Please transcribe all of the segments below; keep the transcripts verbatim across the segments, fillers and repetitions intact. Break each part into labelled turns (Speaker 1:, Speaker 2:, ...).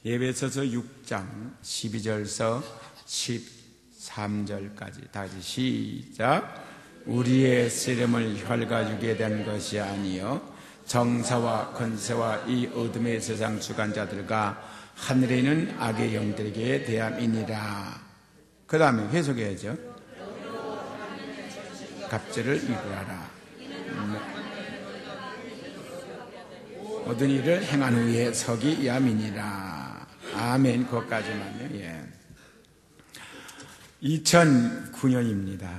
Speaker 1: 에베소서 육 장 십이 절서 십삼 절까지 다시 시작. 우리의 씨름을 혈과 육에 대한 것이 아니요 정사와 권세와 이 어둠의 세상 주관자들과 하늘에 있는 악의 영들에게 대함이니라. 그 다음에 회속해야죠. 갑절을 이루어라. 모든 일을 행한 후에 서기 위함이니라. 아멘. 그것까지만요. 예. 이천구 년입니다.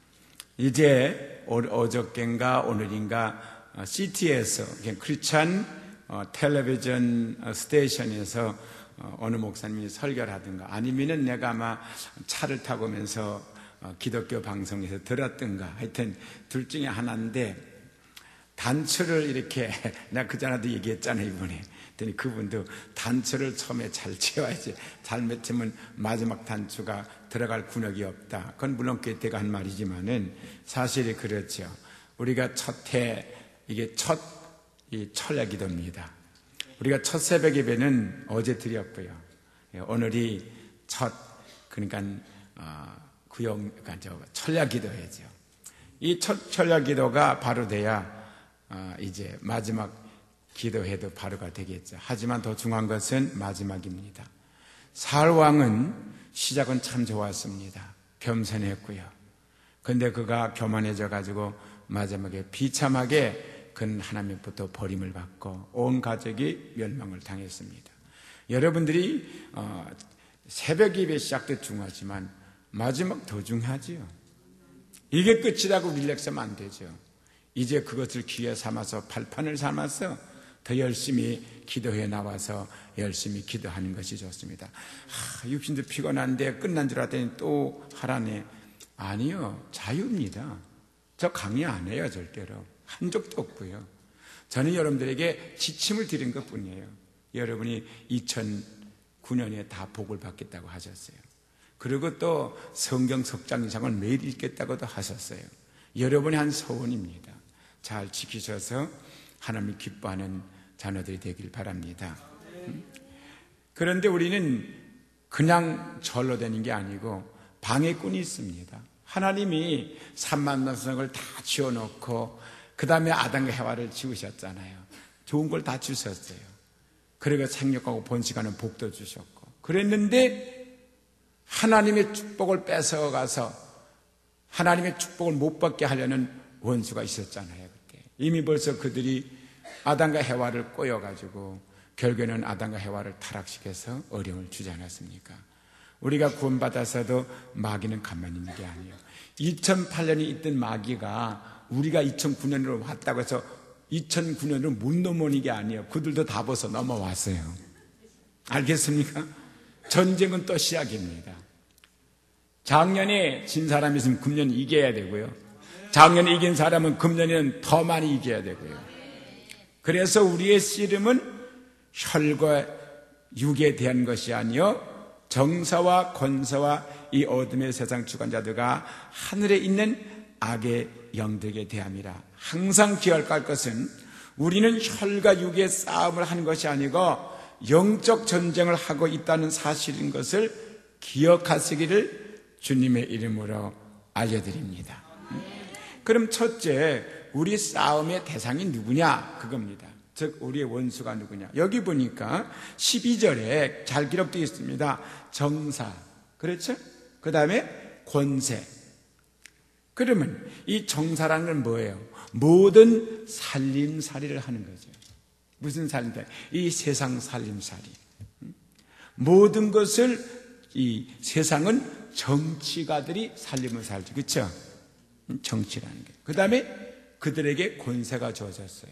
Speaker 1: 이제 어저께인가 오늘인가 씨티에서 크리스찬 텔레비전 스테이션에서 어느 목사님이 설교를 하든가 아니면은 내가 아마 차를 타고 오면서 기독교 방송에서 들었든가 하여튼 둘 중에 하나인데 단추를 이렇게 내가 그전에도 얘기했잖아요. 이번에 그랬더니 그분도 단추를 처음에 잘 채워야지 잘 맺히면 마지막 단추가 들어갈 군역이 없다. 그건 물론 괴테가 한 말이지만은 사실이 그렇죠. 우리가 첫해 이게 첫 이 철야 기도입니다. 우리가 첫 새벽 예배는 어제 드렸고요. 오늘이 첫 그러니까 어, 구역 그러니까 저 철야 기도회죠. 이 첫 철야 기도가 바로 돼야 어, 이제 마지막 기도회도 바로가 되겠죠. 하지만 더 중요한 것은 마지막입니다. 사울 왕은 시작은 참 좋았습니다. 겸손했고요. 그런데 그가 교만해져 가지고 마지막에 비참하게 그는 하나님부터 버림을 받고 온 가족이 멸망을 당했습니다. 여러분들이 어, 새벽 예배 시작도 중요하지만 마지막 더 중요하지요. 이게 끝이라고 릴렉스하면 안 되죠. 이제 그것을 기회 삼아서 발판을 삼아서 더 열심히 기도해 나와서 열심히 기도하는 것이 좋습니다. 아, 육신도 피곤한데 끝난 줄 알았더니 또 하라네. 아니요, 자유입니다. 저 강의 안 해요, 절대로. 한 적도 없고요. 저는 여러분들에게 지침을 드린 것 뿐이에요. 여러분이 이천구 년에 다 복을 받겠다고 하셨어요. 그리고 또 성경 석 장 이상을 매일 읽겠다고도 하셨어요. 여러분의 한 소원입니다. 잘 지키셔서 하나님이 기뻐하는 자녀들이 되길 바랍니다. 그런데 우리는 그냥 절로 되는 게 아니고 방해꾼이 있습니다. 하나님이 삼만나성을 다 지어놓고 그 다음에 아담과 해와를 지으셨잖아요. 좋은 걸 다 주셨어요. 그리고 생육하고 번식하는 복도 주셨고 그랬는데 하나님의 축복을 뺏어가서 하나님의 축복을 못 받게 하려는 원수가 있었잖아요. 그때 이미 벌써 그들이 아담과 해와를 꼬여가지고 결국에는 아담과 해와를 타락시켜서 어려움을 주지 않았습니까? 우리가 구원받아서도 마귀는 가만히 있는 게 아니에요. 이천팔 년에 있던 마귀가 우리가 이천구 년으로 왔다고 해서 이천구 년으로 못 넘어오는 게 아니에요. 그들도 다 벗어 넘어왔어요. 알겠습니까? 전쟁은 또 시작입니다. 작년에 진 사람이 있으면 금년 이겨야 되고요. 작년에 이긴 사람은 금년에는 더 많이 이겨야 되고요. 그래서 우리의 씨름은 혈과 육에 대한 것이 아니요 정사와 권세와 이 어둠의 세상 주관자들과 하늘에 있는 악의 영들에게 대함이라. 항상 기억할 것은 우리는 혈과 육의 싸움을 하는 것이 아니고 영적 전쟁을 하고 있다는 사실인 것을 기억하시기를 주님의 이름으로 알려드립니다. 그럼 첫째, 우리 싸움의 대상이 누구냐? 그겁니다. 즉 우리의 원수가 누구냐? 여기 보니까 십이 절에 잘 기록되어 있습니다. 정사, 그렇죠? 그 다음에 권세. 그러면 이 정사라는 건 뭐예요? 모든 살림살이를 하는 거죠. 무슨 살림살이? 이 세상 살림살이. 모든 것을 이 세상은 정치가들이 살림을 살죠. 그렇죠? 정치라는 게. 그 다음에 그들에게 권세가 주어졌어요.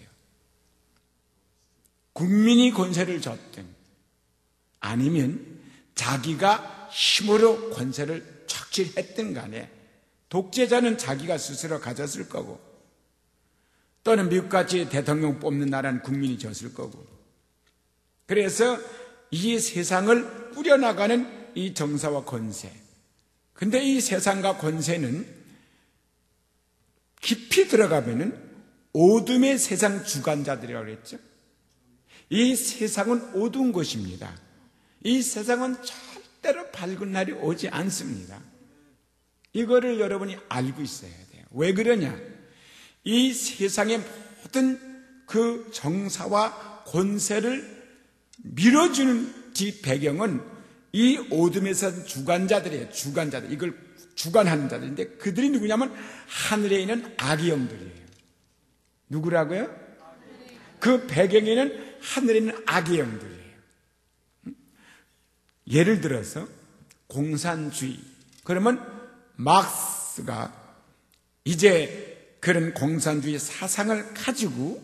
Speaker 1: 국민이 권세를 줬든 아니면 자기가 힘으로 권세를 착취했든 간에 독재자는 자기가 스스로 가졌을 거고 또는 미국같이 대통령 뽑는 나라는 국민이 줬을 거고 그래서 이 세상을 꾸려나가는 이 정사와 권세. 근데 이 세상과 권세는 깊이 들어가면은 어둠의 세상 주관자들이라고 그랬죠. 이 세상은 어두운 것입니다. 이 세상은 절대로 밝은 날이 오지 않습니다. 이거를 여러분이 알고 있어야 돼요. 왜 그러냐? 이 세상의 모든 그 정사와 권세를 밀어주는 뒷 배경은 이 어둠에서 주관자들이에요. 주관자들. 이걸 주관하는 자들인데 그들이 누구냐면 하늘에 있는 악의 영들이에요. 누구라고요? 그 배경에는 하늘에 있는 악의 영들이에요. 예를 들어서 공산주의. 그러면 막스가 이제 그런 공산주의 사상을 가지고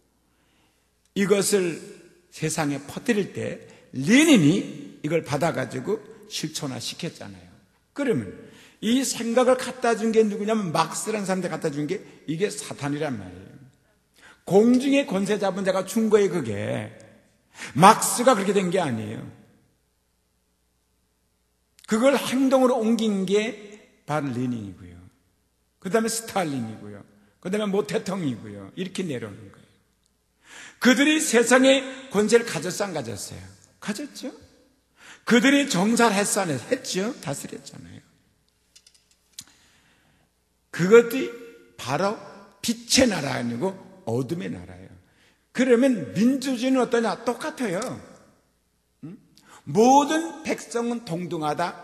Speaker 1: 이것을 세상에 퍼뜨릴 때 레닌이 이걸 받아가지고 실천화 시켰잖아요. 그러면 이 생각을 갖다 준 게 누구냐면 막스라는 사람한테 갖다 준 게 이게 사탄이란 말이에요. 공중의 권세 잡은 자가 준 거예요. 그게 막스가 그렇게 된 게 아니에요. 그걸 행동으로 옮긴 게 바로 레닌이고요. 그 다음에 스탈린이고요. 그 다음에 모태통이고요. 이렇게 내려오는 거예요. 그들이 세상의 권세를 가졌어 안 가졌어요? 가졌죠. 그들이 정사를 했어 안 했죠? 다스렸잖아요. 그것이 바로 빛의 나라 아니고 어둠의 나라예요. 그러면 민주주의는 어떠냐? 똑같아요. 응? 모든 백성은 동등하다.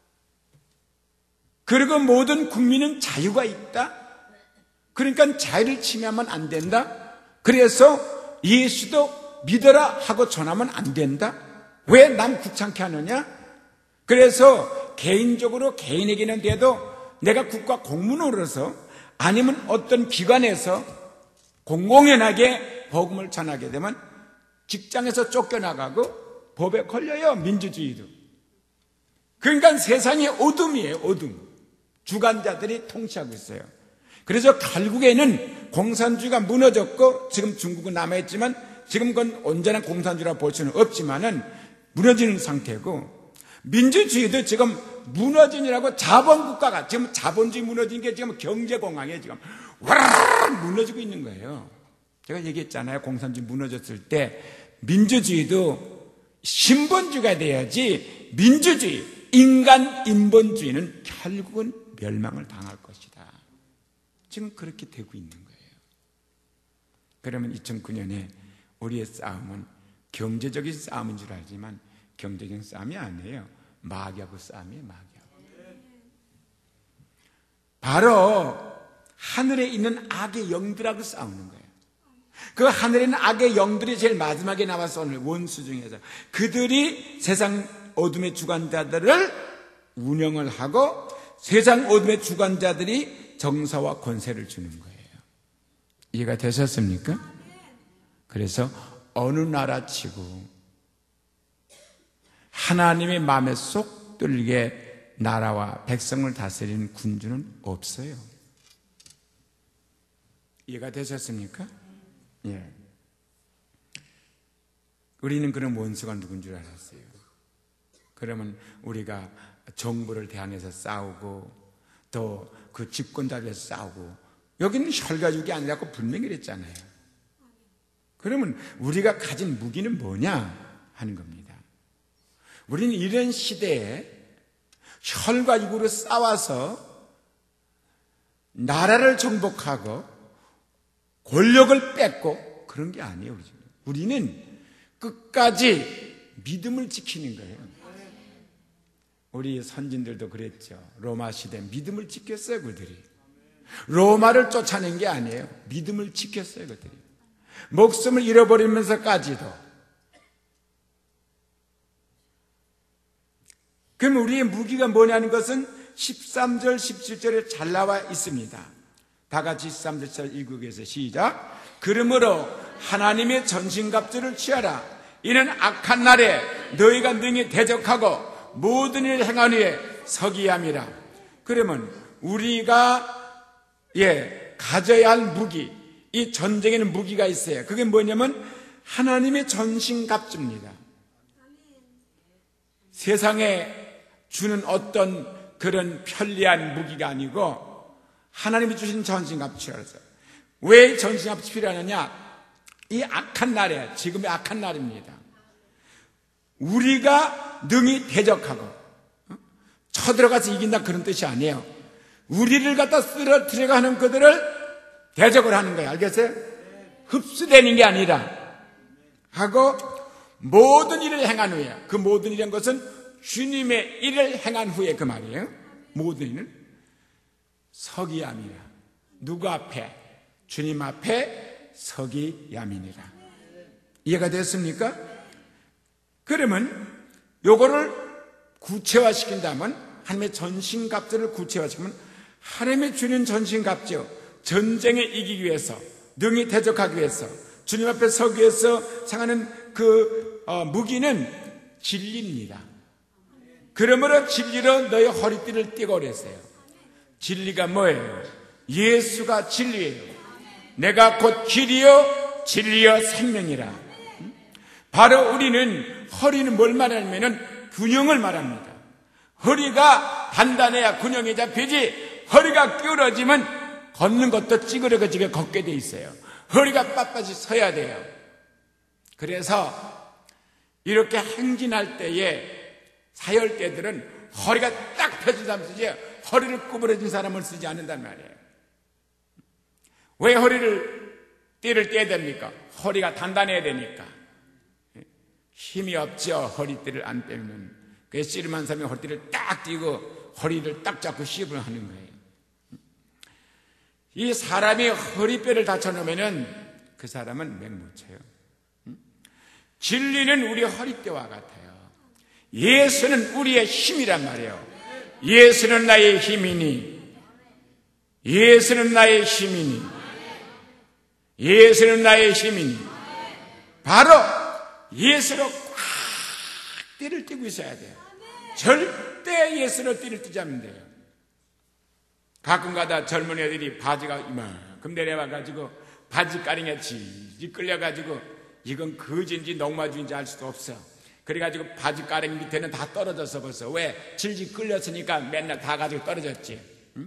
Speaker 1: 그리고 모든 국민은 자유가 있다. 그러니까 자유를 침해하면 안 된다. 그래서 예수도 믿어라 하고 전하면 안 된다. 왜 남 귀찮게 하느냐? 그래서 개인적으로 개인에게는 돼도 내가 국가 공무원으로서 아니면 어떤 기관에서 공공연하게 복음을 전하게 되면 직장에서 쫓겨나가고 법에 걸려요. 민주주의도. 그러니까 세상이 어둠이에요. 어둠. 주관자들이 통치하고 있어요. 그래서 결국에는 공산주의가 무너졌고 지금 중국은 남아있지만 지금 그건 온전한 공산주의라고 볼 수는 없지만은 무너지는 상태고 민주주의도 지금 무너진이라고 자본국가가 지금 자본주의 무너진 게 지금 경제공황에 지금 와르르 무너지고 있는 거예요. 제가 얘기했잖아요. 공산주의 무너졌을 때 민주주의도 신본주의가 돼야지 민주주의, 인간 인본주의는 결국은 멸망을 당할 것이다. 지금 그렇게 되고 있는 거예요. 그러면 이천구 년에 우리의 싸움은 경제적인 싸움인 줄 알지만 경제적인 싸움이 아니에요. 마귀하고 싸움이에요. 마귀하고. 바로 하늘에 있는 악의 영들하고 싸우는 거예요. 그 하늘에 있는 악의 영들이 제일 마지막에 나와서 오늘 원수 중에서 그들이 세상 어둠의 주관자들을 운영을 하고 세상 어둠의 주관자들이 정사와 권세를 주는 거예요. 이해가 되셨습니까? 그래서 어느 나라치고 하나님의 마음에 쏙 들게 나라와 백성을 다스리는 군주는 없어요. 이해가 되셨습니까? 예. 우리는 그런 원수가 누군 줄 알았어요. 그러면 우리가 정부를 대항해서 싸우고 또 그 집권자들에서 싸우고 여기는 혈가죽이 아니라고 분명히 그랬잖아요. 그러면 우리가 가진 무기는 뭐냐 하는 겁니다. 우리는 이런 시대에 혈과 육으로 싸워서 나라를 정복하고 권력을 뺏고 그런 게 아니에요. 우리는 끝까지 믿음을 지키는 거예요. 우리 선진들도 그랬죠. 로마 시대 믿음을 지켰어요. 그들이 로마를 쫓아낸 게 아니에요. 믿음을 지켰어요. 그들이 목숨을 잃어버리면서까지도. 그럼 우리의 무기가 뭐냐는 것은 십삼 절 십칠 절에 잘 나와 있습니다. 다 같이 십삼 절 읽으겠어요. 시작. 그러므로 하나님의 전신갑주를 취하라. 이는 악한 날에 너희가 능히 대적하고 모든 일을 행한 후에 서기야 함이라. 그러면 우리가 예 가져야 할 무기, 이 전쟁에는 무기가 있어요. 그게 뭐냐면 하나님의 전신갑주입니다. 세상에 주는 어떤 그런 편리한 무기가 아니고 하나님이 주신 전신갑주라서. 왜 전신갑주 필요하느냐? 이 악한 날에, 지금의 악한 날입니다. 우리가 능히 대적하고 쳐들어가서 이긴다 그런 뜻이 아니에요. 우리를 갖다 쓰러뜨리려고 하는 그들을 대적을 하는 거예요. 알겠어요? 흡수되는 게 아니라 하고 모든 일을 행한 후에, 그 모든 일이란 것은 주님의 일을 행한 후에 그 말이에요. 모든 일은 서기야미라. 누구 앞에? 주님 앞에 서기야미니라. 이해가 됐습니까? 그러면 요거를 구체화시킨다면, 하나님의 전신갑주를 구체화시키면 하나님의 주는 전신갑주, 전쟁에 이기기 위해서, 능히 대적하기 위해서, 주님 앞에 서기 위해서 상하는 그 어, 무기는 진리입니다. 그러므로 진리로 너의 허리띠를 띠고 그랬어요. 진리가 뭐예요? 예수가 진리예요. 내가 곧 길이요 진리요 생명이라. 바로 우리는, 허리는 뭘 말하냐면 균형을 말합니다. 허리가 단단해야 균형이 잡히지, 허리가 기울어지면 걷는 것도 찌그러지게 걷게 돼 있어요. 허리가 빳빳이 서야 돼요. 그래서 이렇게 행진할 때에 사열대들은 허리가 딱 펴진 사람 쓰지, 허리를 구부러진 사람을 쓰지 않는단 말이에요. 왜 허리를 띠를 떼야 됩니까? 허리가 단단해야 되니까. 힘이 없죠, 허리띠를 안 빼면. 그래서 씨름한 사람이 허리띠를 딱 띄고 허리를 딱 잡고 시합을 하는 거예요. 이 사람이 허리뼈를 다쳐놓으면 그 사람은 맹못 쳐요. 진리는 우리 허리뼈와 같아요. 예수는 우리의 힘이란 말이에요. 예수는 나의 힘이니, 예수는 나의 힘이니, 예수는 나의 힘이니, 바로 예수로 꽉 띠를 띠고 있어야 돼요. 절대 예수로 띠를 띠지 않으면 돼요. 가끔가다 젊은 애들이 바지가 이만큼 내려와가지고 바지가랑이에 질질 끌려가지고 이건 거지인지 농마주인지 알 수도 없어. 그래가지고 바지가랑 밑에는 다 떨어져서 벌써. 왜? 질질 끌렸으니까 맨날 다 가지고 떨어졌지. 응?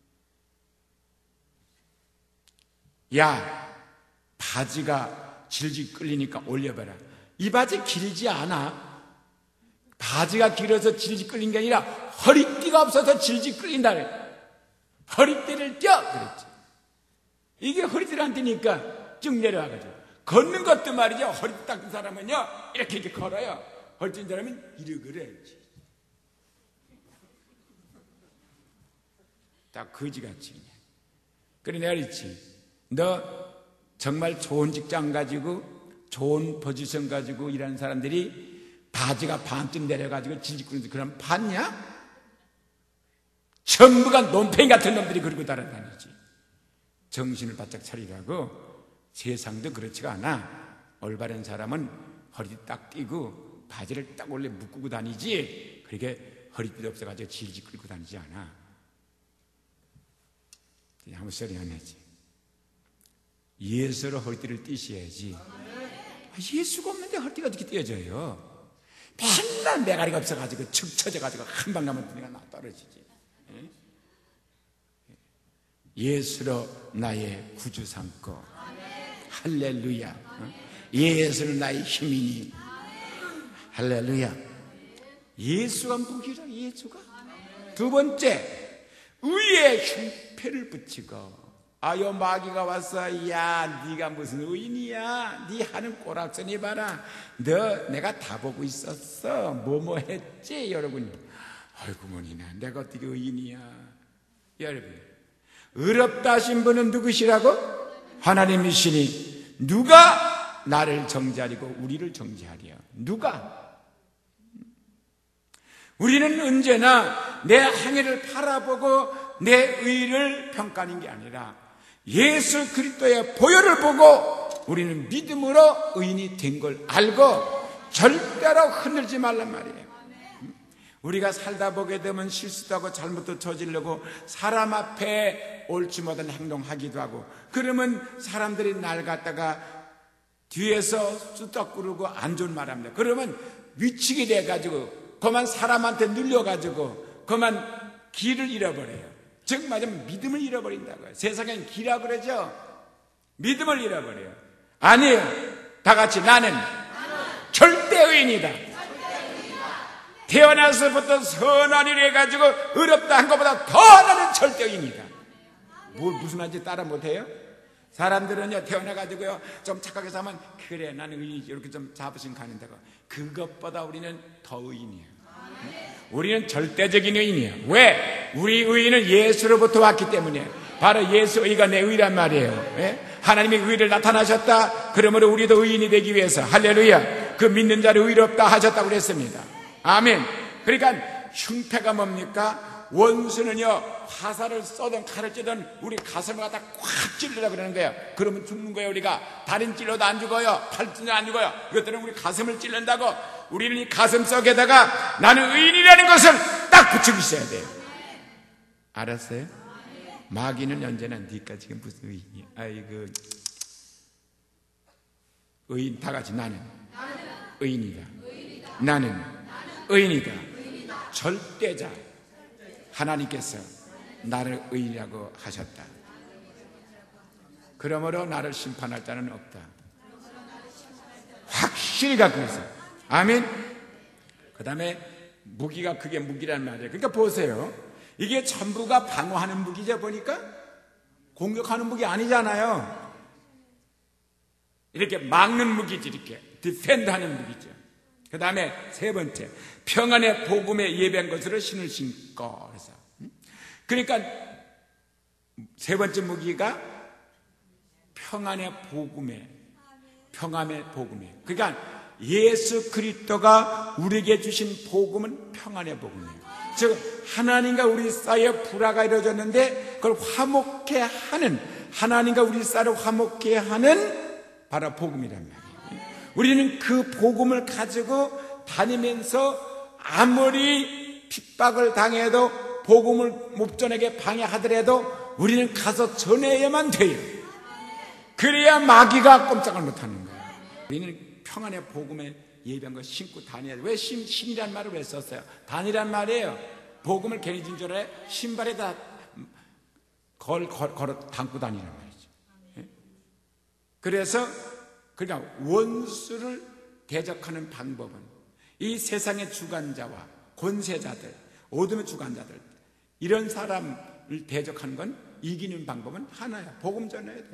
Speaker 1: 야, 바지가 질질 끌리니까 올려봐라. 이 바지 길지 않아. 바지가 길어서 질질 끌린 게 아니라 허리띠가 없어서 질질 끌린다 그래. 허리띠를 껴! 그랬지. 이게 허리띠를 안 띄니까 쭉 내려와가지고. 걷는 것도 말이죠. 허리띠 닦은 사람은요, 이렇게 이렇게 걸어요. 허리띠 인 사람은 이렇게 그래야지. 딱 거지같이. 그래, 내가 그랬지. 너 정말 좋은 직장 가지고, 좋은 포지션 가지고 일하는 사람들이 바지가 반쯤 내려가지고 질질거리는데 그럼 봤냐? 전부가 논팽이 같은 놈들이 그러고 따라다니지. 정신을 바짝 차리라고. 세상도 그렇지가 않아. 올바른 사람은 허리띠 딱 띄고 바지를 딱 원래 묶고 다니지, 그렇게 허리띠도 없어가지고 질질 끌고 다니지 않아. 아무 소리 안 하지. 예수로 허리띠를 띄셔야지. 예수가 없는데 허리띠가 어떻게 띄어져요? 맨날 매가리가 없어가지고 축 처져가지고 한 방 가면 내가 나 떨어지지. 예수로 나의 구주 삼고, 할렐루야. 예수는 나의 힘이니, 할렐루야. 예수가 무기라. 예수가. 두 번째, 의의 형패를 붙이고. 아요, 마귀가 왔어. 야, 네가 무슨 의인이야? 네 하는 꼬락서니 봐라. 너 내가 다 보고 있었어. 뭐뭐 했지? 여러분, 아이고 뭐니나 내가 어떻게 의인이야? 여러분, 의롭다 하신 분은 누구시라고? 하나님이시니 누가 나를 정죄하리고 우리를 정죄하리요? 누가? 우리는 언제나 내 행위를 바라보고 내 의를 평가하는 게 아니라 예수 그리스도의 보혈을 보고 우리는 믿음으로 의인이 된 걸 알고 절대로 흔들지 말란 말이에요. 우리가 살다 보게 되면 실수도 하고 잘못도 저지르고 사람 앞에 옳지 못한 행동하기도 하고, 그러면 사람들이 날 갖다가 뒤에서 쑥덕구르고 안 좋은 말 합니다. 그러면 미치게 돼가지고 그만 사람한테 눌려가지고 그만 길을 잃어버려요. 즉 말하면 믿음을 잃어버린다고요. 세상엔 기라 그러죠. 믿음을 잃어버려요. 아니에요. 다 같이 나는 절대 의인이다. 태어나서부터 선한 일을 해가지고 어렵다 한 것보다 더 나는 절대입니다. 뭘 무슨 말인지 따라 못해요? 사람들은요 태어나가지고요 좀 착하게 사면 그래 나는 의인이지 이렇게 좀 잡으시면 가는다고. 그것보다 우리는 더 의인이에요. 우리는 절대적인 의인이에요. 왜? 우리 의인은 예수로부터 왔기 때문에. 바로 예수 의가 내 의란 말이에요. 예? 하나님의 의를 나타나셨다. 그러므로 우리도 의인이 되기 위해서 할렐루야 그 믿는 자를 의롭다 하셨다고 그랬습니다. 아멘. 그러니까 흉패가 뭡니까? 원수는요 화살을 쏘든 칼을 찌든 우리 가슴을 갖다 꽉 찔르라 그러는 거예요. 그러면 죽는 거예요. 우리가 다리는 찔러도 안 죽어요. 팔 찔러도 안 죽어요. 이것들은 우리 가슴을 찔른다고. 우리는 이 가슴 속에다가 나는 의인이라는 것을 딱 붙이고 있어야 돼요. 알았어요? 마귀는 언제나 니까 지금 무슨 의인이야. 아이고 의인 다 같이 나는 의인이다. 나는 의인이다. 절대자 하나님께서 나를 의인이라고 하셨다. 그러므로 나를 심판할 자는 없다. 확실히 갖고 있어요. 아멘. 그 다음에 무기가 그게 무기란 말이에요. 그러니까 보세요. 이게 전부가 방어하는 무기죠. 보니까 공격하는 무기 아니잖아요. 이렇게 막는 무기지. 이렇게 디펜드하는 무기죠. 그 다음에 세 번째 평안의 복음에 예배한 것으로 신을 신고. 그래서 그러니까 세 번째 무기가 평안의 복음에 평안의 복음에 그러니까 예수 그리스도가 우리에게 주신 복음은 평안의 복음이에요. 즉 하나님과 우리 사이에 불화가 이루어졌는데 그걸 화목케 하는 하나님과 우리 사이를 화목케 하는 바로 복음이란 말이에요. 우리는 그 복음을 가지고 다니면서 아무리 핍박을 당해도 복음을 목전에게 방해하더라도 우리는 가서 전해야만 돼요. 그래야 마귀가 꼼짝을 못하는 거예요. 우리는 평안의 복음에 예배한 거 신고 다녀야 돼요. 왜 신, 신이란 말을 왜 썼어요? 단이란 말이에요. 복음을 괜히 진 줄 알아요? 신발에다 걸, 걸, 걸어 담고 다니란 말이죠. 예? 그래서 그러니까 원수를 대적하는 방법은 이 세상의 주관자와 권세자들, 어둠의 주관자들 이런 사람을 대적하는 건 이기는 방법은 하나야. 복음 전해야 돼.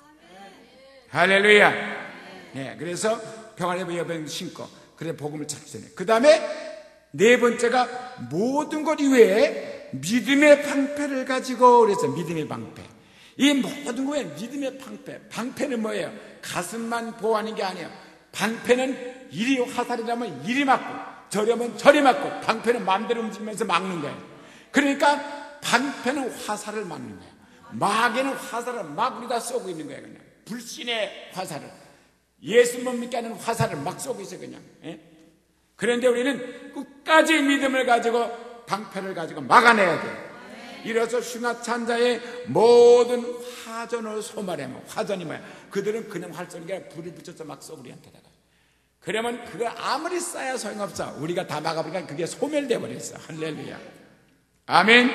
Speaker 1: 할렐루야. 네, 그래서 평안의 예배를 신고 그래 복음을 찾기 전에 그 다음에 네 번째가 모든 것 이외에 믿음의 방패를 가지고 그래서 믿음의 방패. 이 모든 거에 믿음의 방패. 방패는 뭐예요? 가슴만 보호하는 게 아니에요. 방패는 이리 화살이라면 이리 맞고 저려면 저리 맞고 방패는 마음대로 움직이면서 막는 거예요. 그러니까 방패는 화살을 막는 거예요. 마귀는 화살을 막 우리가 쏘고 있는 거예요. 그냥 불신의 화살을 예수 못 믿게 하는 화살을 막 쏘고 있어요. 그냥. 예? 그런데 우리는 끝까지 믿음을 가지고 방패를 가지고 막아내야 돼요. 이래서 흉악찬자의 모든 화전을 소말하면 화전이 뭐야? 그들은 그냥 활쏘니까 불을 붙여서 막 쏘고 우리한테다가. 그러면 그거 아무리 쌓야 소용없어. 우리가 다 막아보니까 그게 소멸돼 버렸어. 할렐루야. 아멘.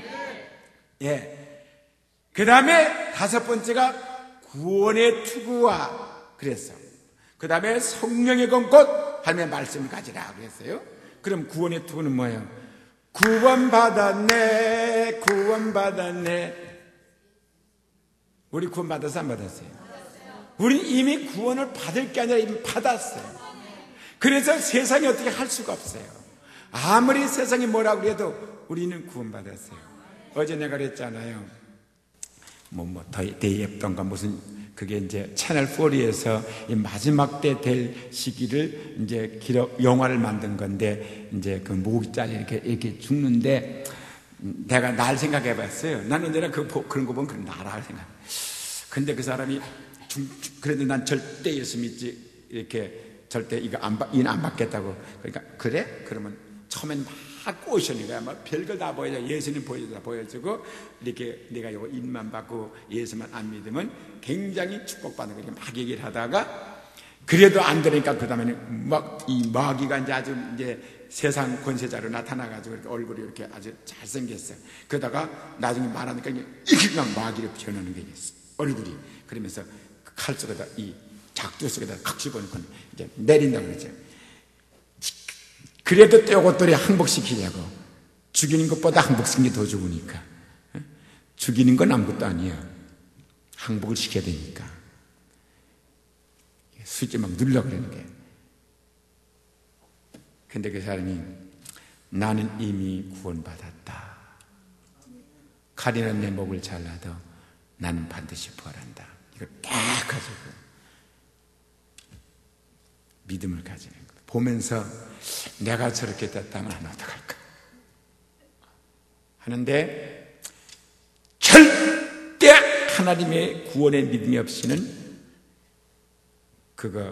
Speaker 1: 예. 그 다음에 다섯 번째가 구원의 투구와 그랬어. 그 다음에 성령의 검꽃 하나님의 말씀을 가지라 그랬어요. 그럼 구원의 투구는 뭐예요? 구원받았네, 구원받았네. 우리 구원받았어, 안 받았어요? 우린 이미 구원을 받을 게 아니라 이미 받았어요. 그래서 세상이 어떻게 할 수가 없어요. 아무리 세상이 뭐라고 해도 우리는 구원받았어요. 어제 내가 그랬잖아요. 뭐, 뭐, 데이앱던가 무슨, 그게 이제 채널 사에서 이 마지막 때 될 시기를 이제 기록, 영화를 만든 건데, 이제 그 모기짤이 이렇게, 이렇게 죽는데, 내가 날 생각해 봤어요. 나는 내가 그, 그런 거 보면 그런 나라 생각. 근데 그 사람이, 죽, 그래도 난 절대 예수 믿지, 이렇게, 절대 이거 안, 인 안 받겠다고. 그러니까, 그래? 그러면 처음엔 막 꼬시는 거야. 막 별걸 다 보여줘. 예수님 보여주다 보여주고, 이렇게 내가 이거 인만 받고 예수만 안 믿으면 굉장히 축복받는 거 이렇게 막 얘기를 하다가, 그래도 안 되니까 그 다음에는 막 이 마귀가 이제 아주 이제 세상 권세자로 나타나가지고 이렇게 얼굴이 이렇게 아주 잘생겼어요. 그러다가 나중에 말하니까 이게 그냥 마귀로 변하는 게 있어. 얼굴이. 그러면서 그 칼 속에다 이 작두 속에다 각 집어넣고 이제 내린다고 그러죠. 그래도 떼고또리 항복시키자고. 죽이는 것보다 항복시키는 게 더 좋으니까. 죽이는 건 아무것도 아니야. 항복을 시켜야 되니까. 수지 막 눌러 그러는 게. 근데 그 사람이 나는 이미 구원받았다. 칼이는 내 목을 잘라도 나는 반드시 부활한다. 이걸 딱 가지고 믿음을 가지는 거예요. 보면서 내가 저렇게 됐다면 하면 어떡할까 하는데 절대 하나님의 구원의 믿음이 없이는 그거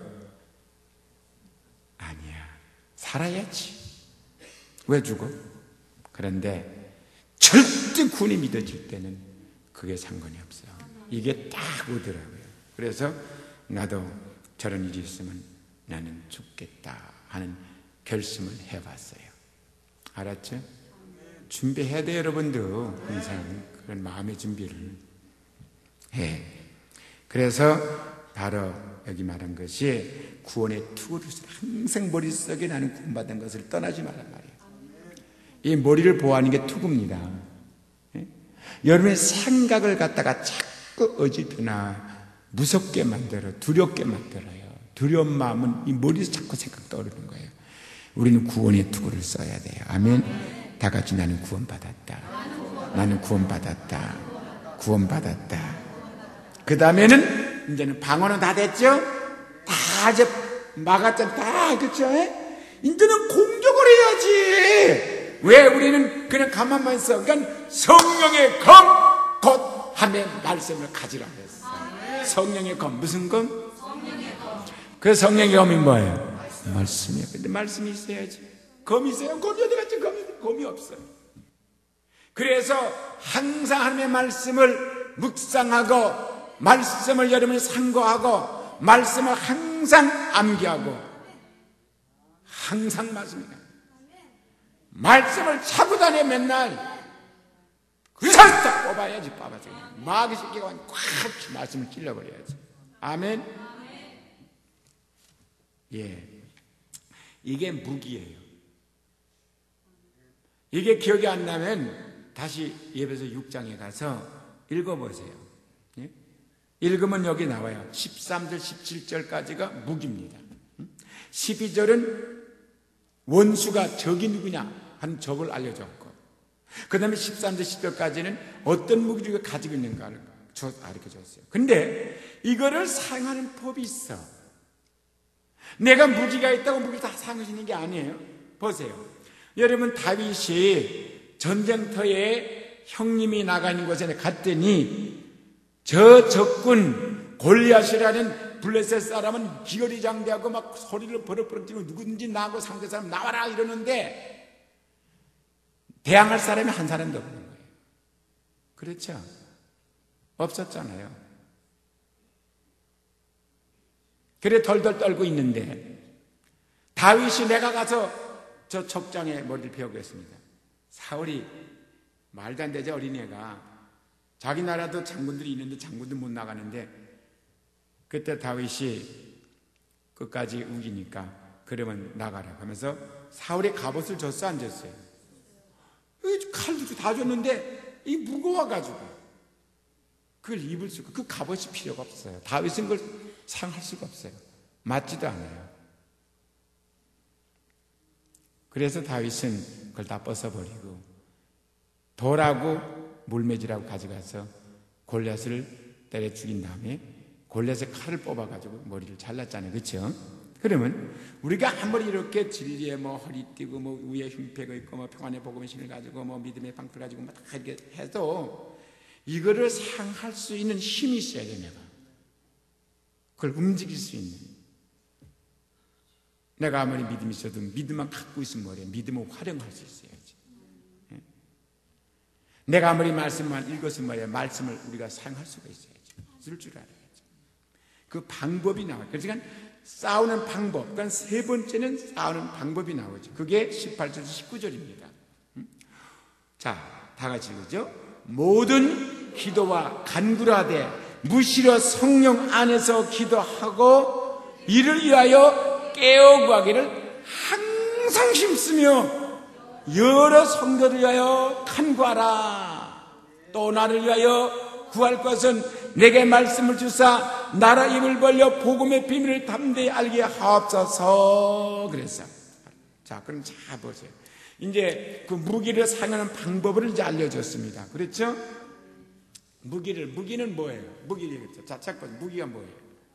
Speaker 1: 아니야. 살아야지. 왜 죽어? 그런데 절대 구원이 믿어질 때는 그게 상관이 없어. 이게 딱 오더라고요. 그래서 나도 저런 일이 있으면 나는 죽겠다 하는 결심을 해봤어요. 알았죠? 준비해야 돼요, 여러분도. 항상 그런 마음의 준비를 해. 그래서 바로 여기 말한 것이 구원의 투구를 항상 머릿속에 나는 구원받은 것을 떠나지 말란 말이에요. 이 머리를 보호하는 게 투구입니다. 예? 여러분의 생각을 갖다가 자꾸 어지럽나 무섭게 만들어, 두렵게 만들어요. 두려운 마음은 이 머리에서 자꾸 생각 떠오르는 거예요. 우리는 구원의 투구를 써야 돼요. 아멘. 다 같이 나는 구원받았다. 나는 구원받았다. 구원받았다. 그 다음에는 이제는 방어는 다 됐죠? 다 이제 막았잖아. 다, 그쵸? 이제는 공격을 해야지. 왜 우리는 그냥 가만만 있어? 그러니까 성령의 검, 곧 함의 말씀을 가지라 그랬어. 성령의 검, 무슨 검? 그 성령의 검이 뭐예요? 말씀이에요. 근데 말씀이 있어야지. 검이 있어요? 검이 어디 갔지? 검이, 검이 없어요. 그래서 항상 하나님의 말씀을 묵상하고 말씀을 여러분이 상고하고 말씀을 항상 암기하고 항상 말씀이다. 말씀을 차고 다녀 맨날 그 사람 딱 뽑아야지. 뽑아야지. 마귀 새끼가 꽉 말씀을 찔러버려야지. 아멘. 예, 이게 무기예요. 이게 기억이 안 나면 다시 에베소 육 장에 가서 읽어보세요. 예? 읽으면 여기 나와요. 십삼 절 십칠 절까지가 무기입니다. 십이 절은 원수가 적이 누구냐 하는 적을 알려줬고, 그 다음에 십삼 절 십칠 절까지는 어떤 무기를 가지고 있는가를 가르쳐줬어요. 근데 이거를 사용하는 법이 있어. 내가 무기가 있다고 무기를 다 사용할 수 있는 게 아니에요. 보세요. 여러분, 다윗이 전쟁터에 형님이 나가 있는 곳에 갔더니 저 적군 골리앗이라는 블레셋 사람은 기어리 장대하고 막 소리를 버럭버럭 지르고 누구든지 나하고 상대 사람 나와라 이러는데 대항할 사람이 한 사람도 없는 거예요. 그렇죠? 없었잖아요. 그래 덜덜 떨고 있는데 다윗이 내가 가서 저 척장에 머리를 베어겠습니다. 사울이 말도 안 되죠. 어린애가 자기 나라도 장군들이 있는데 장군들 못 나가는데 그때 다윗이 끝까지 우기니까 그러면 나가라 하면서 사울의 갑옷을 줬어 안 줬어요? 칼도 다 줬는데 이 무거워가지고 그걸 입을 수가, 그 갑옷이 필요가 없어요. 다윗은 그걸 사용할 수가 없어요. 맞지도 않아요. 그래서 다윗은 그걸 다 벗어버리고 돌하고 물매질하고 가져가서 골리앗을 때려 죽인 다음에 골리앗의 칼을 뽑아가지고 머리를 잘랐잖아요. 그렇죠? 그러면 우리가 아무리 이렇게 진리에 뭐 허리띠고 뭐 위에 흉패가 있고 뭐 평안의 복음의 신을 가지고 뭐 믿음의 방패를 가지고 막 이렇게 해도 이거를 사용할 수 있는 힘이 있어야 돼. 내가 그걸 움직일 수 있는, 내가 아무리 믿음이 있어도 믿음만 갖고 있으면 뭐래? 믿음을 활용할 수 있어야지. 예? 내가 아무리 말씀만 읽었으면 뭐래? 말씀을 우리가 사용할 수가 있어야지. 쓸 줄 알아야지. 그 방법이 나와요. 그러니까 싸우는 방법, 그러니까 세 번째는 싸우는 방법이 나오죠. 그게 십팔 절에서 십구 절입니다. 자, 다 같이 읽으죠. 모든 기도와 간구하되 무시로 성령 안에서 기도하고 이를 위하여 깨어 구하기를 항상 힘쓰며 여러 성도를 위하여 간구하라. 또 나를 위하여 구할 것은 내게 말씀을 주사 나라 입을 벌려 복음의 비밀을 담대히 알게 하옵소서. 그랬어. 자, 그럼 자 보세요. 이제 그 무기를 사용하는 방법을 이제 알려줬습니다. 그렇죠? 무기를, 무기는 뭐예요? 무기를 얘기했죠. 자, 첫 번째, 무기가 뭐예요?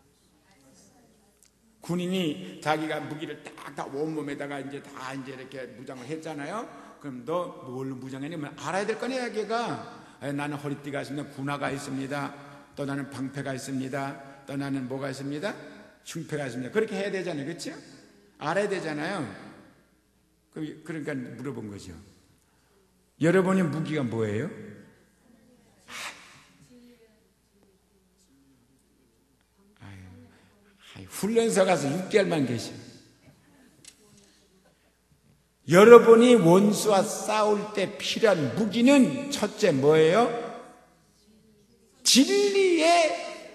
Speaker 1: 군인이 자기가 무기를 딱, 다 온몸에다가 이제 다 이제 이렇게 무장을 했잖아요? 그럼 너 뭘로 무장했냐면 알아야 될 거냐, 걔가. 나는 허리띠가 있습니다. 군화가 있습니다. 또 나는 방패가 있습니다. 또 나는 뭐가 있습니다? 흉패가 있습니다. 그렇게 해야 되잖아요. 그렇죠? 알아야 되잖아요. 그러니까 물어본 거죠. 여러분의 무기가 뭐예요? 아유, 훈련소 가서 육 개월만 계셔. 여러분이 원수와 싸울 때 필요한 무기는 첫째 뭐예요? 진리의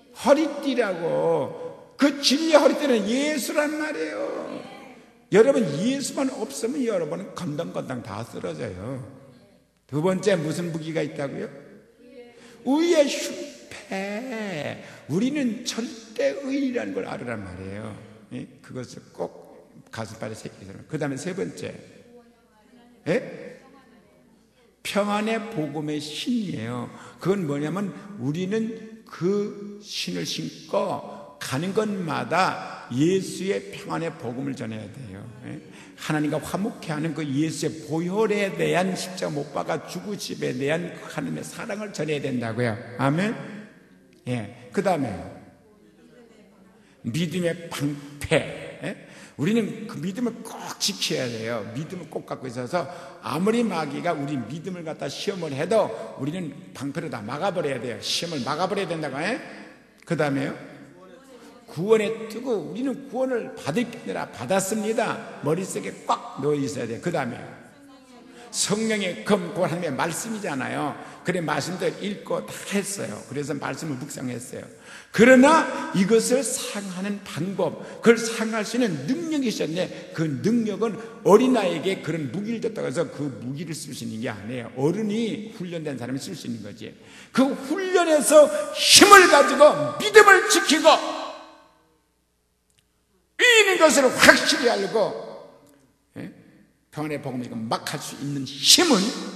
Speaker 1: 허리띠라고. 그 진리의 허리띠는 예수란 말이에요. 여러분 예수만 없으면 여러분은 건당건당 다 쓰러져요. 두 번째 무슨 무기가 있다고요? 의의 흉패. 우리는 절대의라는 걸 알으란 말이에요. 그것을 꼭 가슴발에 새기세요. 그 다음에 세 번째, 예? 평안의 복음의 신이에요. 그건 뭐냐면 우리는 그 신을 신고 가는 곳마다 예수의 평안의 복음을 전해야 돼요. 예? 하나님과 화목케 하는 그 예수의 보혈에 대한 십자가 못 박아 죽으심에 대한 하나님의 사랑을 전해야 된다고요. 아멘. 예. 그 다음에 믿음의 방패. 예? 우리는 그 믿음을 꼭 지켜야 돼요. 믿음을 꼭 갖고 있어서 아무리 마귀가 우리 믿음을 갖다 시험을 해도 우리는 방패로 다 막아버려야 돼요. 시험을 막아버려야 된다고. 그 다음에요, 구원의 뜨고 우리는 구원을 받을 게 아니라 받았습니다. 머릿속에 꽉 넣어 있어야 돼요. 그 다음에요, 성령의 검, 그 하나님의 말씀이잖아요. 그래 말씀들 읽고 다 했어요. 그래서 말씀을 묵상했어요. 그러나 이것을 사용하는 방법, 그걸 사용할 수 있는 능력이 있었는데 그 능력은 어린아이에게 그런 무기를 줬다고 해서 그 무기를 쓸 수 있는 게 아니에요. 어른이 훈련된 사람이 쓸 수 있는 거지. 그 훈련에서 힘을 가지고 믿음을 지키고 있는 것을 확실히 알고 평안의 복음을 막 할 수 있는 힘은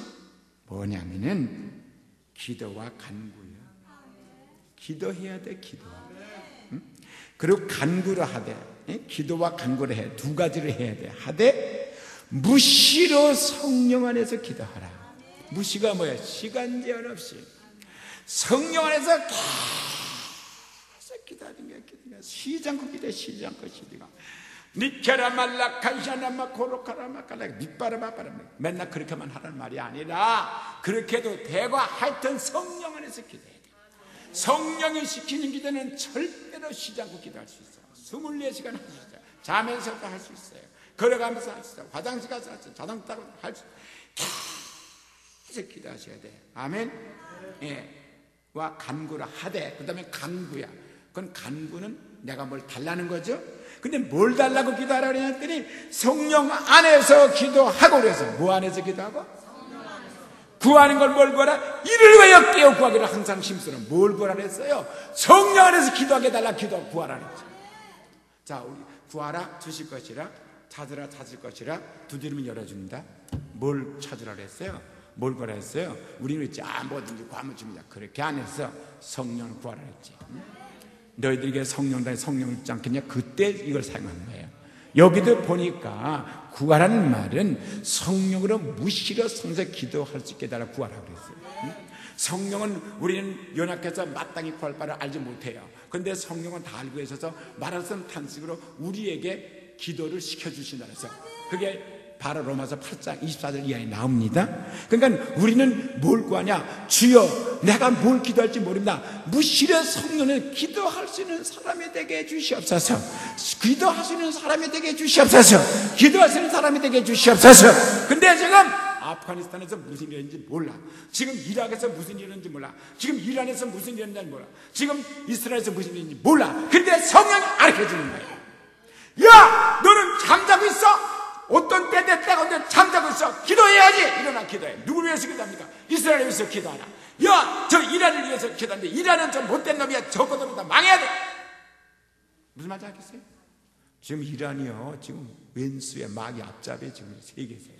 Speaker 1: 뭐냐면은 기도와 간구예요. 기도해야 돼, 기도. 응? 그리고 간구를 하되, 응? 기도와 간구를 해. 두 가지를 해야 돼. 하되 무시로 성령 안에서 기도하라. 무시가 뭐야? 시간 제한 없이 성령 안에서 계속 기도하는 거야. 기도가 쉬지 않고 기도해. 쉬지 않고 기도가. 니케라 말라 간샤나마 고로카라마 깔라 밑바라마 바라마 맨날 그렇게만 하라는 말이 아니라 그렇게도 되고 하여튼 성령 안에서 기도해야 돼. 성령이 시키는 기도는 절대로 쉬지 않고 기도할 수 있어요. 스물네 시간 할 수 있어요. 자면서도 할 수 있어요. 걸어가면서 할 수 있어요. 화장실 가서 할 수 있어요. 자동 따로 할 수 있어요. 계속 기도하셔야 돼. 아멘. 예. 와 간구를 하되, 그 다음에 간구야. 그건 간구는 내가 뭘 달라는 거죠. 근데 뭘 달라고 기도하라고 했더니 성령 안에서 기도하고 그래서 뭐 안에서 기도하고? 구하는 걸 뭘 구하라? 이를 위하여 깨어 구하기를 항상 힘쓰는. 뭘 구하라 했어요? 성령 안에서 기도하게 달라. 기도 구하라 했죠. 자, 우리 구하라 주실 것이라, 찾으라 찾을 것이라, 두드리면 열어줍니다. 뭘 찾으라 했어요? 뭘 구하라 했어요? 우리는 있지, 아 뭐든지 구하면 줍니다. 그렇게 안 했어. 성령을 구하라 했지. 너희들에게 성령단에 성령을 있지 않겠냐? 그때 이걸 사용한 거예요. 여기도 보니까 구하라는 말은 성령으로 무시로 성서 기도할 수 있게 달라 구하라고 그랬어요. 성령은 우리는 연약해서 마땅히 구할 바를 알지 못해요. 그런데 성령은 다 알고 있어서 말할 수 없는 탄식으로 우리에게 기도를 시켜주신다 그래서 그게 바로 로마서 팔 장 이십사 절 이하에 나옵니다. 그러니까 우리는 뭘 구하냐? 주여 내가 뭘 기도할지 모릅니다. 무시로 성령은 기도할 수 있는 사람이 되게 해주시옵소서. 기도할 수 있는 사람이 되게 해주시옵소서. 기도할 수 있는 사람이 되게 해주시옵소서. 근데 지금 아프가니스탄에서 무슨 일인지 몰라. 지금 이락에서 무슨 일인지 몰라. 지금 이란에서 무슨 일인지 몰라. 지금 이스라엘에서 무슨 일인지 몰라. 근데 성령이 가르쳐주는 거예요. 야 너는 잠자고 있어? 어떤 때대 때가 온데 잠자고 있어. 기도해야지. 일어나 기도해. 누구를 위해서 기도합니까? 이스라엘을 위해서 기도하라. 야, 저 이란을 위해서 기도하는데 이란은 좀 못된 놈이야. 저거들은 다 망해야 돼. 무슨 말인지 알겠어요? 지금 이란이요, 지금 왼수의 마귀 앞잡이에 지금 세계에서요.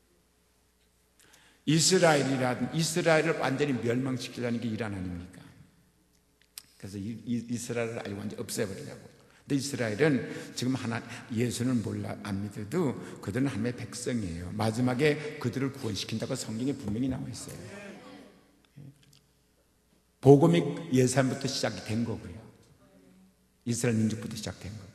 Speaker 1: 이스라엘이라든 이스라엘을 완전히 멸망시키려는 게 이란 아닙니까? 그래서 이, 이, 이스라엘을 아예 완전히 없애버리려고. 근데 이스라엘은 지금 하나 예수는 몰라 안 믿어도 그들은 하나님의 백성이에요. 마지막에 그들을 구원시킨다고 성경에 분명히 나와 있어요. 복음이 예산부터 시작이 된 거고요. 이스라엘 민족부터 시작된 거고요.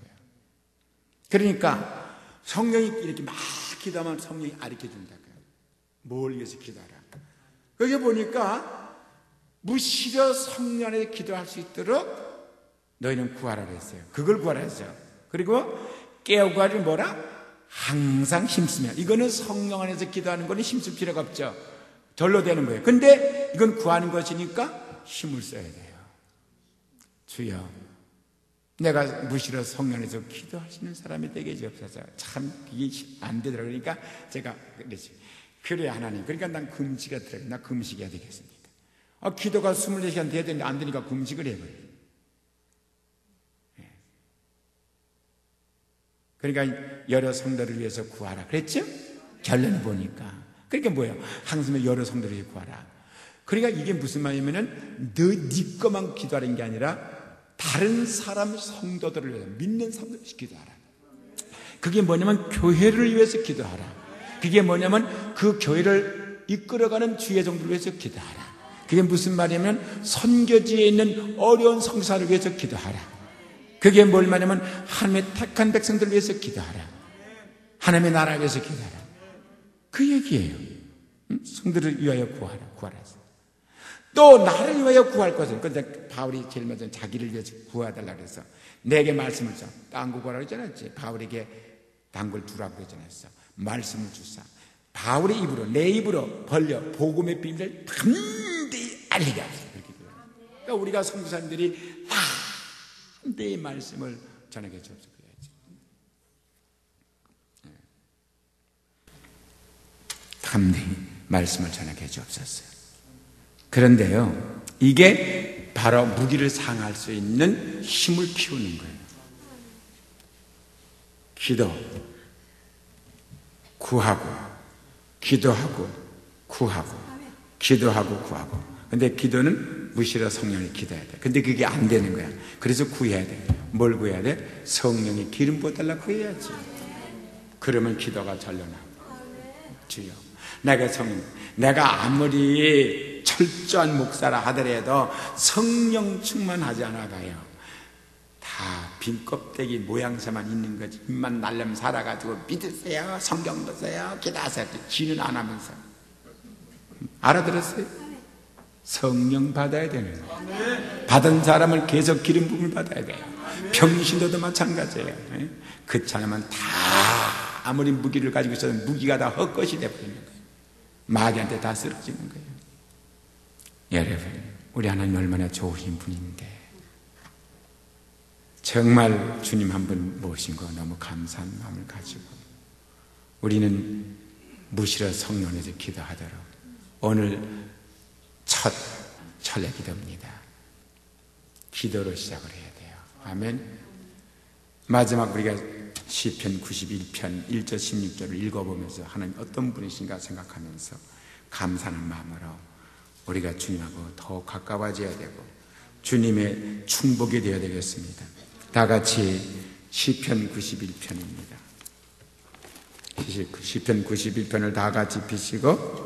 Speaker 1: 그러니까 성령이 이렇게 막 기도하면 성령이 가르쳐 준다고요. 뭘 위해서 기도하라. 거기 보니까 무시려 성령 안에 기도할 수 있도록 너희는 구하라 그랬어요. 그걸 구하라 했어요. 그리고 깨우가를 뭐라? 항상 힘쓰면. 이거는 성령 안에서 기도하는 거는 힘쓸 필요가 없죠. 절로 되는 거예요. 근데 이건 구하는 것이니까 힘을 써야 돼요. 주여, 내가 무시러 성령 안에서 기도하시는 사람이 되게 주옵소서. 참 이게 안 되더라고요. 그러니까 제가 그랬지. 그래 하나님, 그러니까 난 금식이 들어요. 나 금식해야 되겠습니다. 아, 기도가 이십사 시간 돼야 되는데 안 되니까 금식을 해버려요. 그러니까 여러 성도를 위해서 구하라 그랬죠? 결론을 보니까. 그러니까 뭐예요? 항상 여러 성도를 위해서 구하라. 그러니까 이게 무슨 말이냐면은 너 네 것만 기도하는 게 아니라 다른 사람 성도들을 위해서, 믿는 사람들을 위해서 기도하라. 그게 뭐냐면 교회를 위해서 기도하라. 그게 뭐냐면 그 교회를 이끌어가는 주의 종들을 위해서 기도하라. 그게 무슨 말이냐면 선교지에 있는 어려운 성사를 위해서 기도하라. 그게 뭘 말하냐면 하나님의 택한 백성들을 위해서 기도하라. 하나님의 나라를 위해서 기도하라. 그 얘기예요. 성들을 위하여 구하라. 구하라. 또 나를 위하여 구할 것은, 근데 바울이 제일 먼저 자기를 위해서 구하달라고 해서 내게 말씀을 줘. 땅굴 구하라고 했잖아요. 바울에게 땅굴 두라고 했잖아요. 말씀을 주사. 바울의 입으로, 내 입으로 벌려 복음의 비밀을 담대히 알리게 하소서. 그러니까 우리가 선교사님들이 담대히 말씀을 전하게 해주옵소서. 담대히 말씀을 전하게 해주옵소서. 그런데요, 이게 바로 무기를 상할 수 있는 힘을 키우는 거예요. 기도, 구하고, 기도하고, 구하고, 기도하고, 구하고. 근데 기도는 무시러 성령이 기도해야 돼. 근데 그게 안 되는 거야. 그래서 구해야 돼. 뭘 구해야 돼? 성령이 기름 부어달라 구해야지. 그러면 기도가 절로나고. 주여, 내가 성령, 내가 아무리 철저한 목사라 하더라도 성령 충만하지 않아 봐요. 다 빈 껍데기 모양새만 있는 거지. 입만 날름 살아가지고 믿으세요, 성경 보세요, 기도하세요. 지는 안 하면서. 알아들었어요? 성령 받아야 되는 거예요. 받은 사람을 계속 기름 부음을 받아야 돼요. 평신도도 마찬가지예요. 그렇지 않으면 다 아무리 무기를 가지고 있어도 무기가 다 헛것이 되어버리는 거예요. 마귀한테 다 쓰러지는 거예요. 여러분, 우리 하나님 얼마나 좋으신 분인데 정말 주님 한 분 모신 거 너무 감사한 마음을 가지고 우리는 무시러 성령에서 기도하도록 오늘 첫 철야 기도입니다. 기도로 시작을 해야 돼요. 아멘. 마지막 우리가 시편 구십일 편 일 절 십육 절을 읽어보면서 하나님 어떤 분이신가 생각하면서 감사하는 마음으로 우리가 주님하고 더 가까워져야 되고 주님의 충복이 되어야 되겠습니다. 다 같이 시편 구십일 편입니다. 시편 구십일 편을 다 같이 펴시고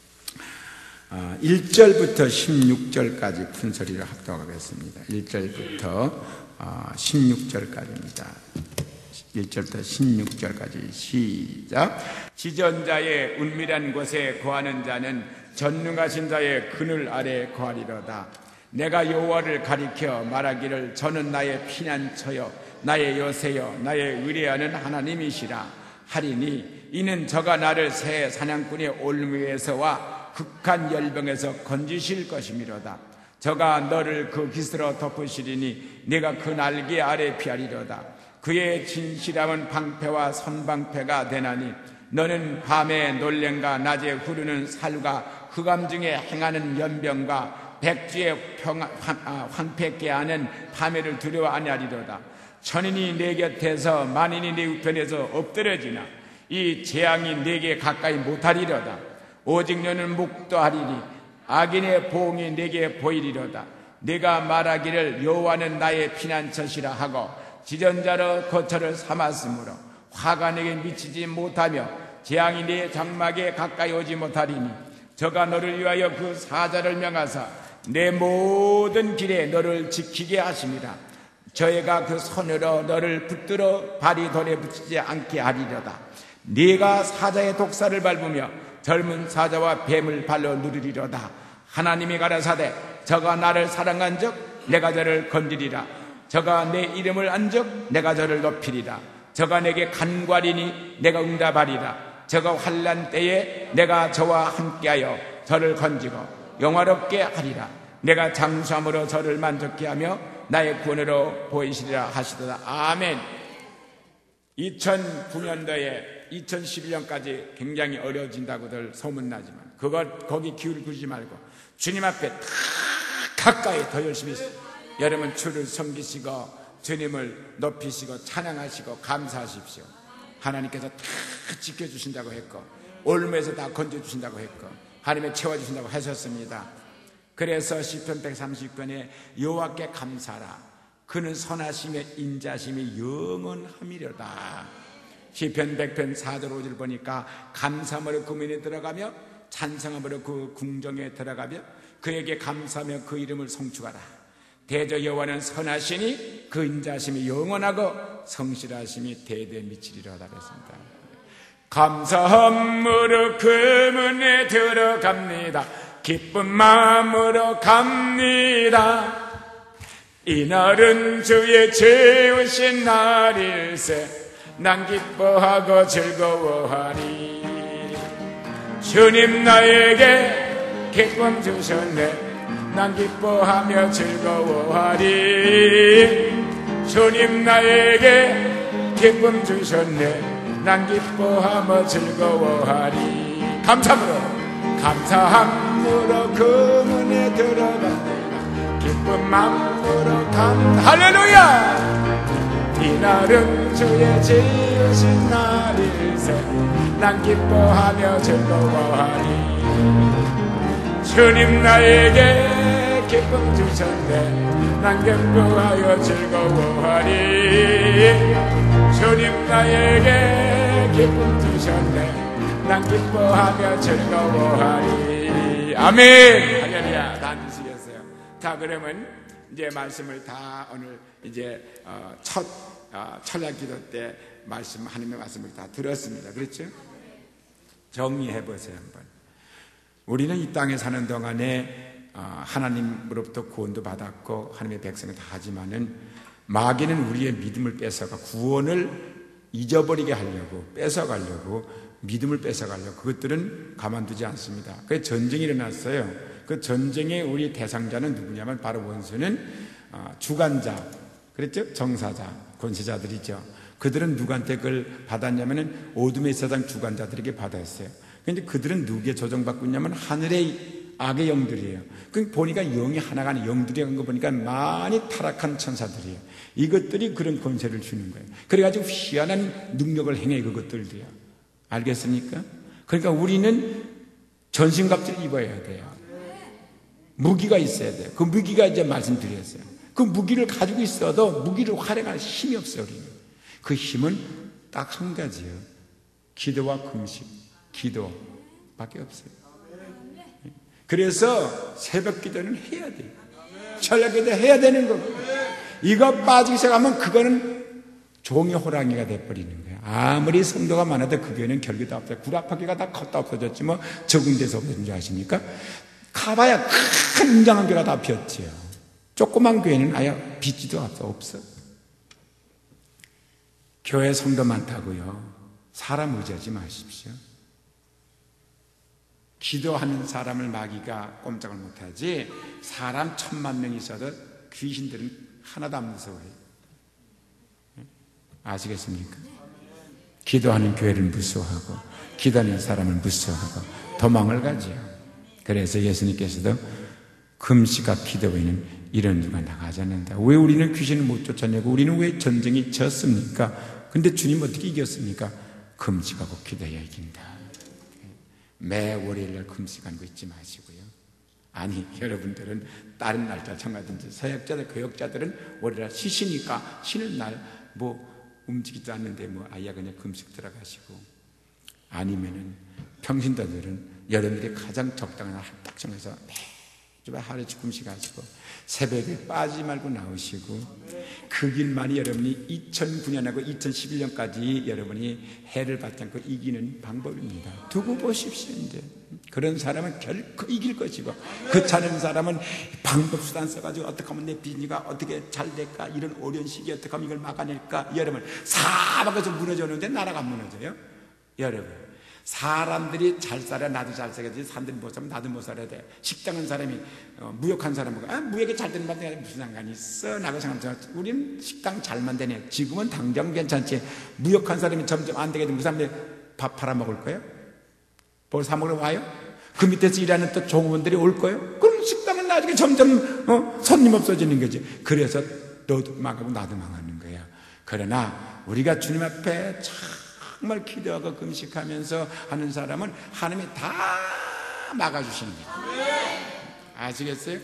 Speaker 1: 일 절부터 십육 절까지 큰 소리로 합독하겠습니다. 일 절부터 십육 절까지입니다. 일 절부터 십육 절까지 시작. 지전자의 은밀한 곳에 거하는 자는 전능하신 자의 그늘 아래 거하리로다. 내가 여호와를 가리켜 말하기를 저는 나의 피난처요 나의 요새요 나의 의뢰하는 하나님이시라 하리니 이는 저가 나를 새 사냥꾼의 올무에서와 극한 열병에서 건지실 것이미로다. 저가 너를 그 깃으로 덮으시리니 네가 그 날개 아래 피하리로다. 그의 진실함은 방패와 선방패가 되나니 너는 밤에 놀랭과 낮에 후르는 살과 흑암 중에 행하는 연병과 백주의 평, 황폐케 하는 파멸을 두려워 아니하리로다. 천인이 내 곁에서 만인이 내 우편에서 엎드려지나 이 재앙이 내게 가까이 못하리로다. 오직 너는 묵도하리니 악인의 보응이 내게 보이리로다. 내가 말하기를 여호와는 나의 피난처시라 하고 지전자로 거처를 삼았으므로 화가 내게 미치지 못하며 재앙이 내 장막에 가까이 오지 못하리니 저가 너를 위하여 그 사자를 명하사 내 모든 길에 너를 지키게 하심이라. 저희가 그 손으로 너를 붙들어 발이 돌에 붙이지 않게 하리로다. 네가 사자의 독사를 밟으며 젊은 사자와 뱀을 발로 누르리로다. 하나님이 가라사대 저가 나를 사랑한즉 내가 저를 건지리라. 저가 내 이름을 안즉 내가 저를 높이리라. 저가 내게 간과리니 내가 응답하리라. 저가 환난 때에 내가 저와 함께하여 저를 건지고 영화롭게 하리라. 내가 장수함으로 저를 만족케 하며 나의 구원으로 보이시리라 하시도다. 아멘. 이천구 년도에 이천십일 년까지 굉장히 어려워진다고들 소문나지만 그걸 거기 기울을 두지 말고 주님 앞에 다 가까이 더 열심히 여러분 주를 섬기시고 주님을 높이시고 찬양하시고 감사하십시오. 하나님께서 다 지켜주신다고 했고 올무에서 다 건져주신다고 했고 하나님이 채워주신다고 하셨습니다. 그래서 시편 백삼십 편에 여호와께 감사라. 그는 선하심에 인자심이 영원함이로다. 시편 백 편 사 절 오 절 보니까 감사함으로 그 문에 들어가며 찬성함으로 그 궁정에 들어가며 그에게 감사하며 그 이름을 송축하라. 대저 여호와는 선하시니 그 인자심이 영원하고 성실하심이 대대 미치리로다 그랬습니다. 감사함으로 그 문에 들어갑니다. 기쁜 마음으로 갑니다. 이날은 주의 지으신 날일세 난 기뻐하고 즐거워하리. 주님 나에게 기쁨 주셨네 난 기뻐하며 즐거워하리. 주님 나에게 기쁨 주셨네 난 기뻐하며 즐거워하리. 감사함으로 감사함으로 그 문에 들어갑니다. 기쁜 마음으로 감 할렐루야. 이날은 주의 지으신 날일세 난 기뻐하며 즐거워하리. 주님 나에게 기쁨 주셨네 난 기뻐하여 즐거워하리. 주님 나에게 기쁨 주셨네 난 기뻐하며 즐거워하리. 아멘. 할렐루야. 다 드시겠어요? 자, 그러면 이제 말씀을 다 오늘 이제 어, 첫 어, 철야 기도 때 말씀 하나님의 말씀을 다 들었습니다. 그렇죠? 정리해 보세요 한번. 우리는 이 땅에 사는 동안에 어, 하나님으로부터 구원도 받았고 하나님의 백성이 다 하지만은 마귀는 우리의 믿음을 뺏어가 구원을 잊어버리게 하려고 뺏어가려고 믿음을 뺏어가려고 그것들은 가만두지 않습니다. 그래서 전쟁이 일어났어요. 그 전쟁의 우리 대상자는 누구냐면 바로 원수는 주관자, 그랬죠? 정사자, 권세자들이죠. 그들은 누구한테 그걸 받았냐면은 어둠의 세상 주관자들에게 받았어요. 그런데 그들은 누구에게 조정받고 있냐면 하늘의 악의 영들이에요. 그 보니까 영이 하나가 아니라 영들이 한 거 보니까 많이 타락한 천사들이에요. 이것들이 그런 권세를 주는 거예요. 그래가지고 희한한 능력을 행해 그것들도요. 알겠습니까? 그러니까 우리는 전신갑주를 입어야 돼요. 무기가 있어야 돼요. 그 무기가 이제 말씀드렸어요. 그 무기를 가지고 있어도 무기를 활용할 힘이 없어요. 우리는. 그 힘은 딱 한 가지예요. 기도와 금식, 기도밖에 없어요. 그래서 새벽 기도는 해야 돼요. 철야 기도 해야 되는 거고 이거 빠지기 시작하면 그거는 종이 호랑이가 돼버리는 거예요. 아무리 성도가 많아도 그 교회는 결국도 없어요. 구라파교가 다 컸다 없어졌지 뭐 적은 데서 없어진 줄 아십니까? 가봐야 큰 웅장한 교회가 다 비었지요. 조그만 교회는 아예 비지도 없어. 없어. 교회 성도 많다고요. 사람 의지하지 마십시오. 기도하는 사람을 마귀가 꼼짝을 못하지 사람 천만 명이 있어도 귀신들은 하나도 안 무서워해요. 아시겠습니까? 기도하는 교회를 무서워하고 기도하는 사람을 무서워하고 도망을 가지요. 그래서 예수님께서도 금식과 기도 외에는 이런 누가 나가지 않는다. 왜 우리는 귀신을 못 쫓아내고 우리는 왜 전쟁이 졌습니까? 근데 주님 어떻게 이겼습니까? 금식하고 기도해야 이긴다. 매 월요일날 금식하는 거 잊지 마시고요. 아니, 여러분들은 다른 날짜 정하든지 서역자들, 교역자들은 월요일날 쉬시니까 쉬는 날 뭐 움직이지도 않는데 뭐 아예 그냥 금식 들어가시고, 아니면은 평신도들은 여러분들이 가장 적당한 날 딱 정해서 매주 하루씩 금식하시고 새벽에 빠지지 말고 나오시고, 그 길만이 여러분이 이천구 년하고 이천십일 년까지 여러분이 해를 받지 않고 이기는 방법입니다. 두고 보십시오. 이제 그런 사람은 결코 이길 것이고, 그 차는 사람은 방법 수단 써가지고 어떻게 하면 내 비즈니스가 어떻게 잘 될까, 이런 어려운 시기에 어떻게 하면 이걸 막아낼까, 여러분 사방에서 무너져오는데 나라가 안 무너져요. 여러분 사람들이 잘 살아야 나도 잘 살아야지, 사람들이 못 살면 나도 못 살아야 돼. 식당한 사람이 어, 무역한 사람은 아, 무역이 잘 되는 말에 무슨 상관이 있어? 나고 생각하면 우리는 식당 잘 만드네. 지금은 당장 괜찮지. 무역한 사람이 점점 안 되게 되면 그 사람들이 밥 팔아먹을 거예요? 뭘 사먹으러 와요? 그 밑에서 일하는 또 종업원들이 올 거예요? 그럼 식당은 나중에 점점 어, 손님 없어지는 거지. 그래서 너도 망하고 나도 망하는 거예요. 그러나 우리가 주님 앞에 정말 기도하고 금식하면서 하는 사람은 하나님이 다 막아주시는 거예요. 아시겠어요?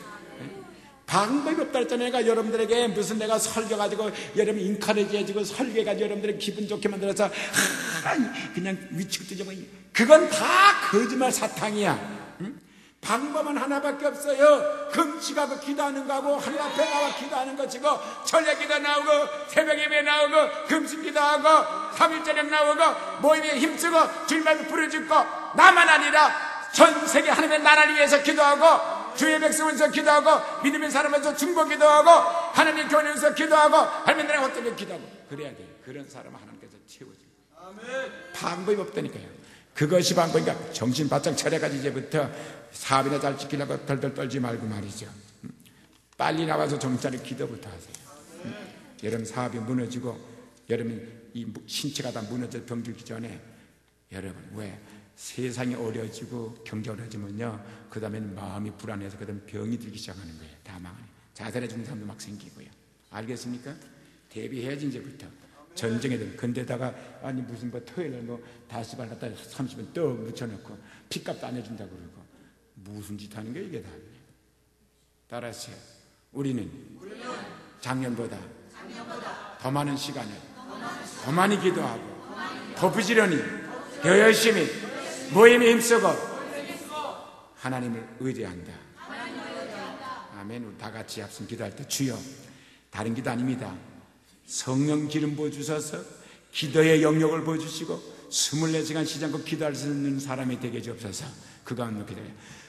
Speaker 1: 방법이 없다 했잖아요. 내가 여러분들에게 무슨 내가 설교가지고 여러분 인카레지 해주고 설교해가지고 여러분들을 기분 좋게 만들어서 아, 그냥 미치고 뜨져버 그건 다 거짓말 사탕이야. 응? 방법은 하나밖에 없어요. 금식하고 기도하는 거하고 하나님 앞에 나와 기도하는 것이고, 전례 기도 나오고 새벽 예배 나오고 금식 기도하고 삼 일 저녁 나오고 모임에 힘쓰고 주님을 부르짖고, 나만 아니라 전 세계 하나님의 나라를 위해서 기도하고 주의 백성을 위해서 기도하고 믿음의 사람에서 중보 기도하고 하나님 교회에서 기도하고 하나님 나라 헛되게 기도하고 그래야 돼요. 그런 사람은 하나님께서 채워줘요. 방법이 없다니까요. 그것이 방법이니까 정신 바짝 차려가지고 이제부터 사업이나 잘 지키려고 덜덜 떨지 말고 말이죠. 빨리 나와서 정찰을 기도부터 하세요. 여러분 사업이 무너지고 여러분 이 신체가 다 무너져 병들기 전에 여러분 왜 세상이 어려지고 경제 어려지면요, 그 다음에는 마음이 불안해서 그 다음에 병이 들기 시작하는 거예요. 다 망하네. 자살해 주는 사람도 막 생기고요. 알겠습니까? 대비해야지 이제부터. 전쟁에 되면. 근데다가 아니 무슨 뭐 토요일에 뭐 다시 발랐다 삼십 분 또 묻혀놓고 피값도 안 해준다 그러고 무슨 짓 하는 거예요 이게 다. 따라서 우리는 작년보다 더 많은 시간을 더 많이 기도하고 더 부지런히 더 열심히 모임에 힘쓰고 하나님을 의뢰한다. 아멘. 우리 다 같이 합심 기도할 때 주여, 다른 기도 아닙니다. 성령 기름 부어주셔서 기도의 영역을 보여주시고 스물네 시간 쉬지 않고 기도할 수 있는 사람이 되게 주옵소서. 그 가운데 기도해요.